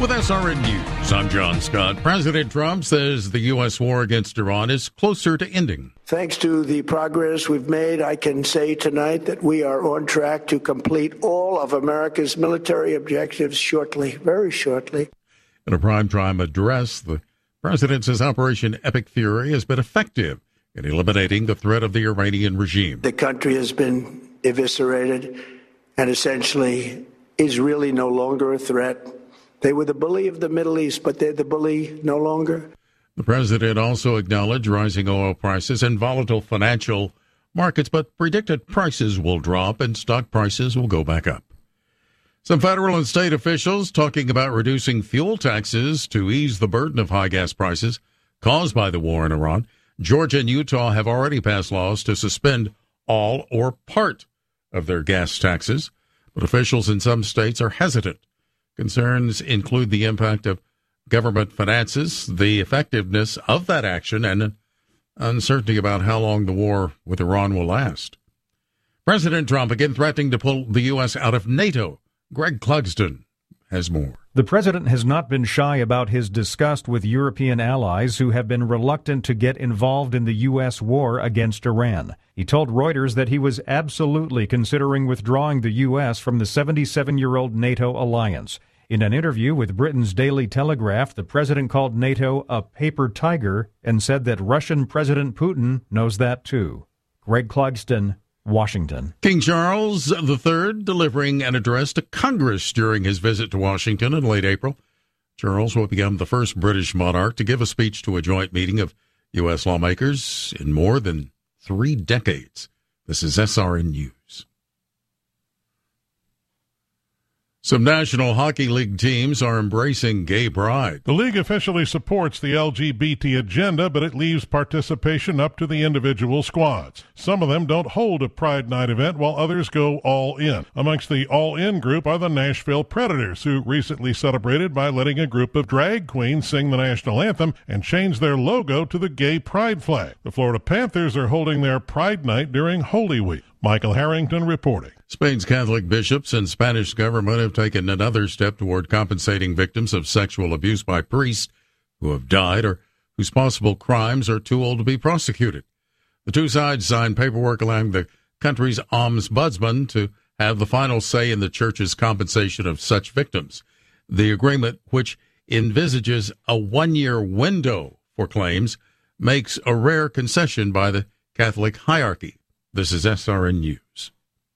with SRN News, I'm John Scott. President Trump says the U.S. war against Iran is closer to ending. Thanks to the progress we've made, I can say tonight that we are on track to complete all of America's military objectives shortly, very shortly. In a primetime address, the president says Operation Epic Fury has been effective in eliminating the threat of the Iranian regime. The country has been eviscerated and essentially is really no longer a threat. They were the bully of the Middle East, but they're the bully no longer. The president also acknowledged rising oil prices and volatile financial markets, but predicted prices will drop and stock prices will go back up. Some federal and state officials talking about reducing fuel taxes to ease the burden of high gas prices caused by the war in Iran. Georgia and Utah have already passed laws to suspend all or part of their gas taxes, but officials in some states are hesitant. Concerns include the impact of government finances, the effectiveness of that action, and uncertainty about how long the war with Iran will last. President Trump again threatening to pull the U.S. out of NATO. Greg Clugston has more. The president has not been shy about his disgust with European allies who have been reluctant to get involved in the U.S. war against Iran. He told Reuters that he was absolutely considering withdrawing the U.S. from the 77-year-old NATO alliance. In an interview with Britain's Daily Telegraph, the president called NATO a paper tiger and said that Russian President Putin knows that too. Greg Clugston, Washington. King Charles III delivering an address to Congress during his visit to Washington in late April. Charles will become the first British monarch to give a speech to a joint meeting of U.S. lawmakers in more than 3 decades. This is SRN News. Some National Hockey League teams are embracing gay pride. The league officially supports the LGBT agenda, but it leaves participation up to the individual squads. Some of them don't hold a Pride Night event, while others go all in. Amongst the all-in group are the Nashville Predators, who recently celebrated by letting a group of drag queens sing the national anthem and change their logo to the gay pride flag. The Florida Panthers are holding their Pride Night during Holy Week. Michael Harrington reporting. Spain's Catholic bishops and Spanish government have taken another step toward compensating victims of sexual abuse by priests who have died or whose possible crimes are too old to be prosecuted. The two sides signed paperwork allowing the country's ombudsman to have the final say in the church's compensation of such victims. The agreement, which envisages a 1-year window for claims, makes a rare concession by the Catholic hierarchy. This is SRN News.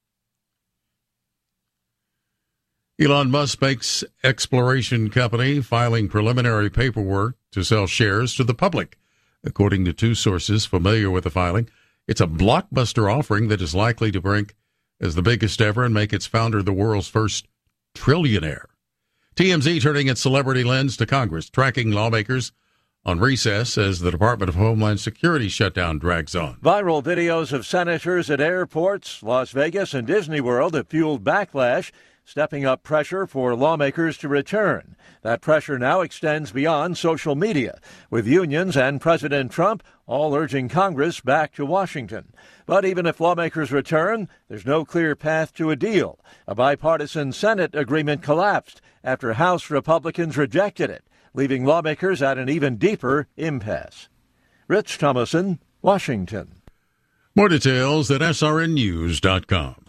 Elon Musk makes exploration company filing preliminary paperwork to sell shares to the public. According to 2 sources familiar with the filing, it's a blockbuster offering that is likely to rank as the biggest ever and make its founder the world's first trillionaire. TMZ turning its celebrity lens to Congress, tracking lawmakers on recess as the Department of Homeland Security shutdown drags on. Viral videos of senators at airports, Las Vegas, and Disney World have fueled backlash, stepping up pressure for lawmakers to return. That pressure now extends beyond social media, with unions and President Trump all urging Congress back to Washington. But even if lawmakers return, there's no clear path to a deal. A bipartisan Senate agreement collapsed after House Republicans rejected it, leaving lawmakers at an even deeper impasse. Rich Thomason, Washington. More details at srnnews.com.